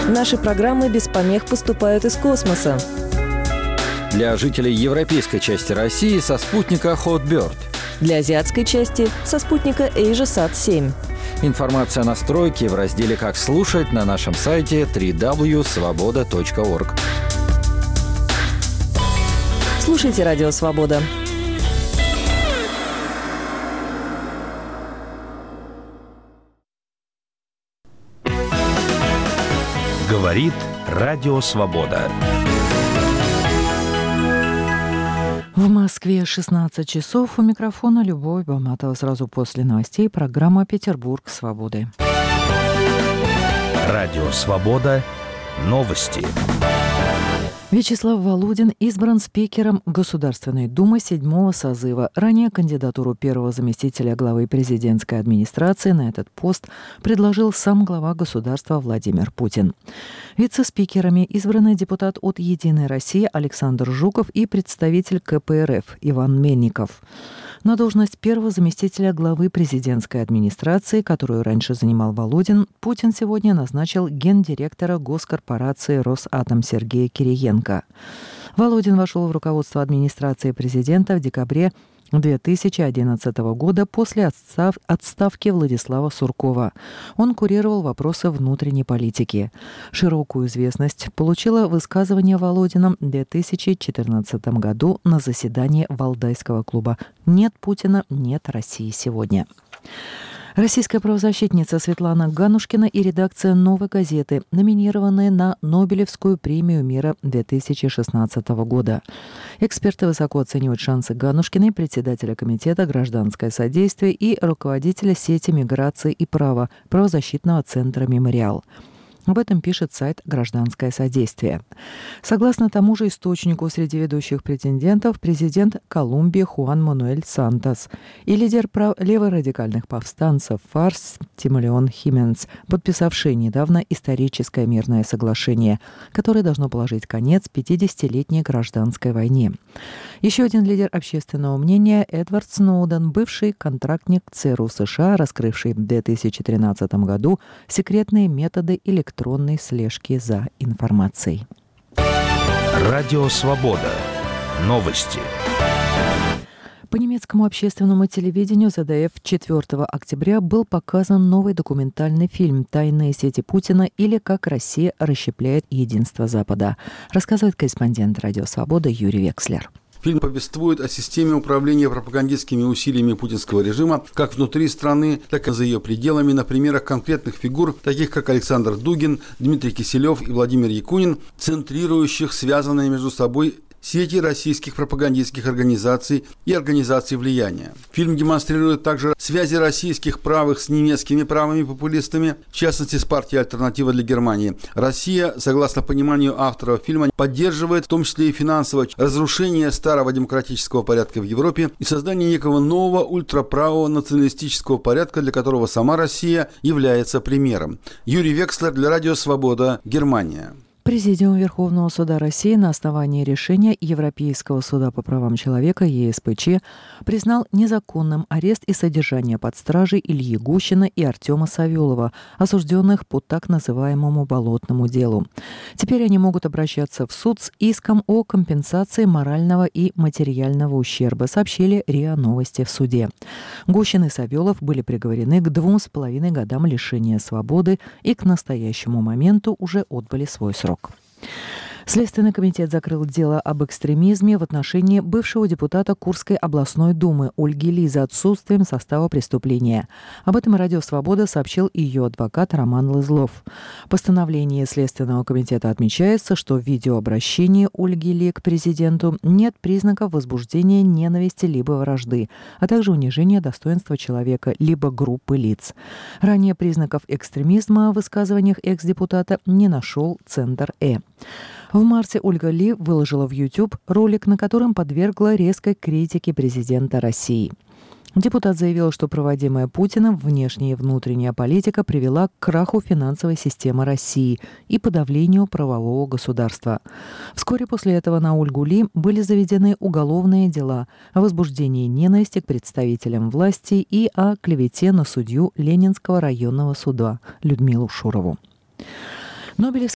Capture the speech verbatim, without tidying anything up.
Наши программы без помех поступают из космоса. Для жителей европейской части России со спутника Hotbird. Для азиатской части со спутника AsiaSat семь. Информация о настройке в разделе «Как слушать» на нашем сайте дабл ю дабл ю дабл ю точка свобода точка орг. Слушайте Радио Свобода. Говорит Радио Свобода. В Москве шестнадцать часов. У микрофона Любовь Баматова. Сразу после новостей программа «Петербург свободы». Радио Свобода. Новости. Вячеслав Володин избран спикером Государственной Думы седьмого созыва. Ранее кандидатуру первого заместителя главы президентской администрации на этот пост предложил сам глава государства Владимир Путин. Вице-спикерами избраны депутат от «Единой России» Александр Жуков и представитель ка пэ эр эф Иван Мельников. На должность первого заместителя главы президентской администрации, которую раньше занимал Володин, Путин сегодня назначил гендиректора госкорпорации «Росатом» Сергея Кириенко. Володин вошел в руководство администрации президента в декабре две тысячи одиннадцатого года после отстав... отставки Владислава Суркова. Он курировал вопросы внутренней политики. Широкую известность получило высказывание Володина в две тысячи четырнадцатом году на заседании Валдайского клуба «Нет Путина, нет России сегодня». Российская правозащитница Светлана Ганушкина и редакция «Новой газеты» номинированы на Нобелевскую премию мира две тысячи шестнадцатого года. Эксперты высоко оценивают шансы Ганушкиной, председателя комитета «Гражданское содействие» и руководителя сети миграции и права правозащитного центра «Мемориал». Об этом пишет сайт «Гражданское содействие». Согласно тому же источнику, среди ведущих претендентов президент Колумбии Хуан Мануэль Сантос и лидер прав... леворадикальных повстанцев ФАРС Тимолеон Хименс, подписавший недавно историческое мирное соглашение, которое должно положить конец пятидесятилетней гражданской войне. Еще один лидер общественного мнения Эдвард Сноуден, бывший контрактник ЦРУ США, раскрывший в две тысячи тринадцатом году секретные методы электронной электронной слежки за информацией. Радио Свобода. Новости. По немецкому общественному телевидению зэ дэ эф четвёртого октября был показан новый документальный фильм «Тайные сети Путина» или «Как Россия расщепляет единство Запада», рассказывает корреспондент Радио Свобода Юрий Векслер. Фильм повествует о системе управления пропагандистскими усилиями путинского режима как внутри страны, так и за ее пределами на примерах конкретных фигур, таких как Александр Дугин, Дмитрий Киселев и Владимир Якунин, центрирующих связанные между собой сети российских пропагандистских организаций и организаций влияния. Фильм демонстрирует также связи российских правых с немецкими правыми популистами, в частности с партией «Альтернатива для Германии». Россия, согласно пониманию автора фильма, поддерживает в том числе и финансовое разрушение старого демократического порядка в Европе и создание некого нового ультраправого националистического порядка, для которого сама Россия является примером. Юрий Векслер для Радио Свобода, Германия. Президиум Верховного суда России на основании решения Европейского суда по правам человека е эс пэ че признал незаконным арест и содержание под стражей Ильи Гущина и Артема Савелова, осужденных по так называемому болотному делу. Теперь они могут обращаться в суд с иском о компенсации морального и материального ущерба, сообщили РИА Новости в суде. Гущин и Савелов были приговорены к двум с половиной годам лишения свободы и к настоящему моменту уже отбыли свой срок. Следственный комитет закрыл дело об экстремизме в отношении бывшего депутата Курской областной думы Ольги Ли за отсутствием состава преступления. Об этом Радио Свобода сообщил ее адвокат Роман Лызлов. В постановлении Следственного комитета отмечается, что в видеообращении Ольги Ли к президенту нет признаков возбуждения ненависти либо вражды, а также унижения достоинства человека либо группы лиц. Ранее признаков экстремизма в высказываниях экс-депутата не нашел Центр Э. В марте Ольга Ли выложила в YouTube ролик, на котором подвергла резкой критике президента России. Депутат заявил, что проводимая Путиным внешняя и внутренняя политика привела к краху финансовой системы России и подавлению правового государства. Вскоре после этого на Ольгу Ли были заведены уголовные дела о возбуждении ненависти к представителям власти и о клевете на судью Ленинского районного суда Людмилу Шурову. Нобелевский